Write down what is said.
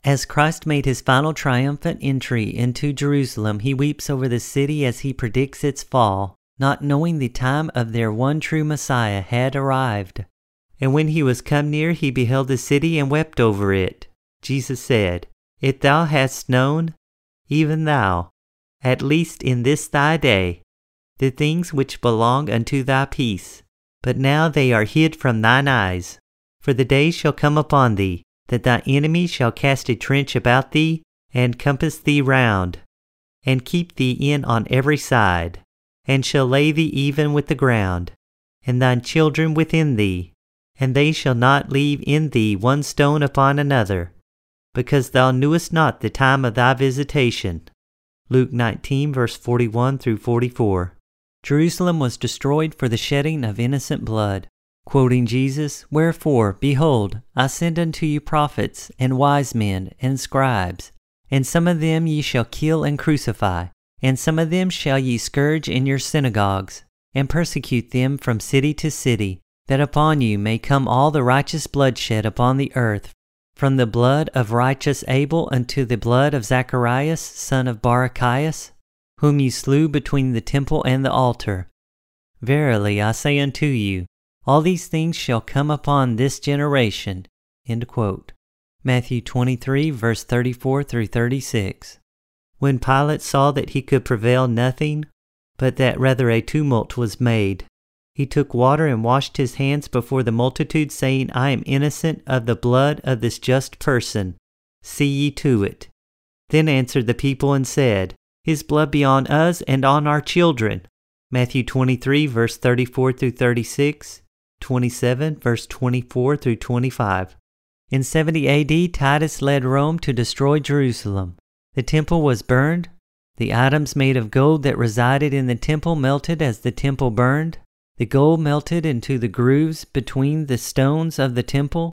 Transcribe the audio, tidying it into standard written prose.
As Christ made his final triumphant entry into Jerusalem, he weeps over the city as he predicts its fall, not knowing the time of their one true Messiah had arrived. And when he was come near, he beheld the city and wept over it. Jesus said, If thou hadst known, even thou, at least in this thy day, the things which belong unto thy peace, but now they are hid from thine eyes. For the day shall come upon thee, that thy enemy shall cast a trench about thee, and compass thee round, and keep thee in on every side, and shall lay thee even with the ground, and thine children within thee, and they shall not leave in thee one stone upon another, because thou knewest not the time of thy visitation. Luke 19, verse 41 through 44. Jerusalem was destroyed for the shedding of innocent blood. Quoting Jesus, Wherefore, behold, I send unto you prophets, and wise men, and scribes, and some of them ye shall kill and crucify, and some of them shall ye scourge in your synagogues, and persecute them from city to city, that upon you may come all the righteous bloodshed upon the earth, from the blood of righteous Abel unto the blood of Zacharias, son of Barachias, whom ye slew between the temple and the altar. Verily I say unto you, all these things shall come upon this generation. End quote. Matthew 23, verse 34 through 36. When Pilate saw that he could prevail nothing, but that rather a tumult was made, he took water and washed his hands before the multitude, saying, I am innocent of the blood of this just person. See ye to it. Then answered the people and said, His blood be on us and on our children. Matthew 23, verse 34 through 36. 27, verse 24 through 25. In 70 A.D., Titus led Rome to destroy Jerusalem. The temple was burned. The items made of gold that resided in the temple melted as the temple burned. The gold melted into the grooves between the stones of the temple.